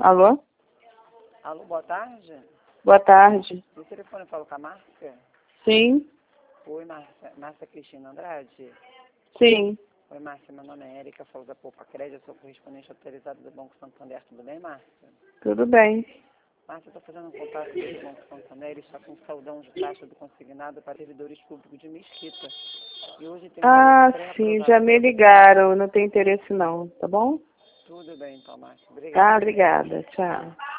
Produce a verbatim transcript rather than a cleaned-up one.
Alô? Alô, boa tarde. Boa tarde. O telefone fala com a Márcia? Sim, Oi, Márcia. Márcia Cristina Andrade? sim. Oi, Márcia. Meu nome é Érica, falo da Poupa Crédito, eu sou correspondente autorizado do Banco Santander. Tudo bem, Márcia? Tudo bem. Márcia, estou fazendo um contato com o Banco Santander e está com um saudão de taxa do consignado para servidores públicos de Mesquita. E hoje tem um Ah, valor sim, pré-aprovado já me para você. ligaram. Não tem interesse não, tá bom? Tudo bem, então, Márcia. Obrigada. Tá, obrigada. Tchau.